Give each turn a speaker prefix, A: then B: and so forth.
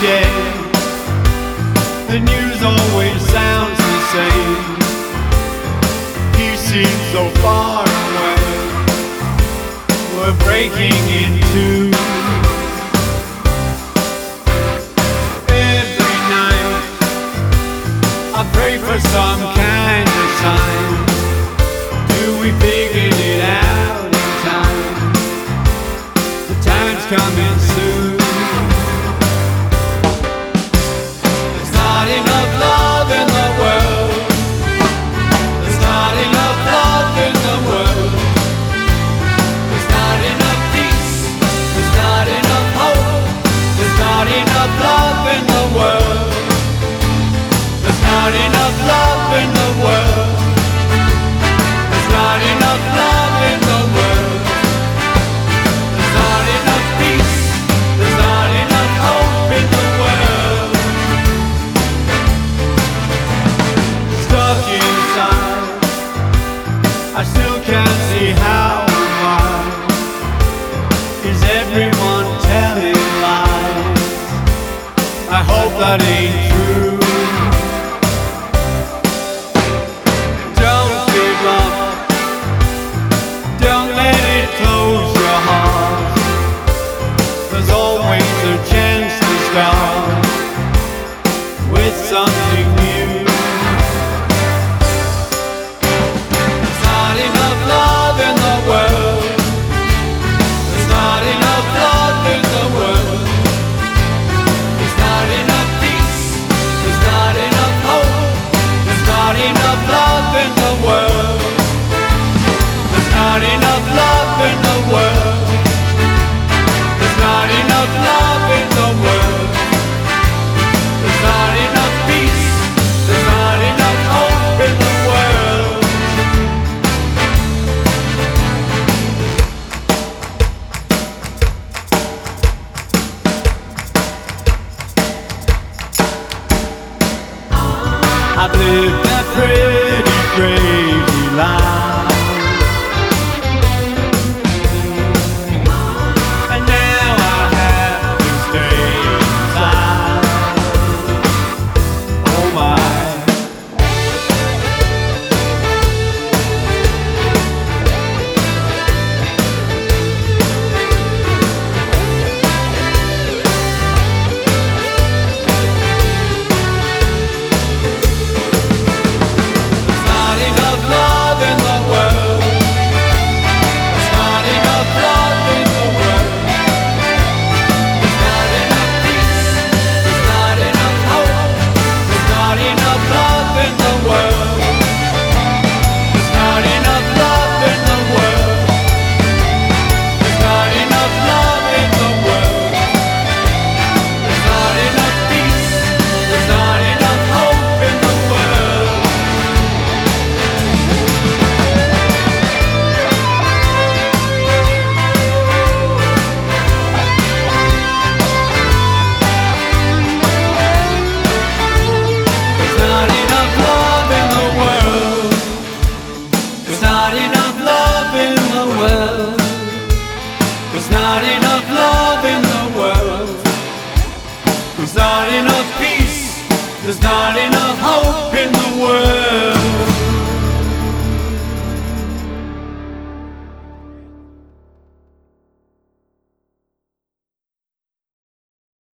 A: day. The news always sounds the same. He seems so far away. We're breaking in two. Every night I pray for some kind of sign. Do we figure it out in time? The time's coming soon. There's not enough love in the world. There's not enough love in the world. There's not enough peace. There's not enough hope. There's not enough love in the world. There's not enough love in the world. There's not enough love in the world. There's not enough peace. There's not enough hope in the world. Stuck inside, I still can't see how and why. Is everyone telling lies? I hope that ain't true. Don't give up. Don't let it close your heart. There's always a chance to start with something new. There's not enough love in the world. There's not enough love in the world. There's not enough peace. There's not enough hope. There's not enough love in the world. There's not enough love in the world. There's not enough love in the world. There's not enough peace. There's not enough hope in the world. I've lived that pretty crazy life, and now I have to stay inside. Oh my. There's not enough love in the world. There's not enough love in the world. There's not enough peace. There's not enough hope. There's not enough love in the world. There's not enough love in the world. There's not enough love in the world. There's not enough peace. There's not enough hope in the world. There's not enough love in the world. There's not enough love in the world. There's not enough love in the world. There's not enough peace. There's not enough hope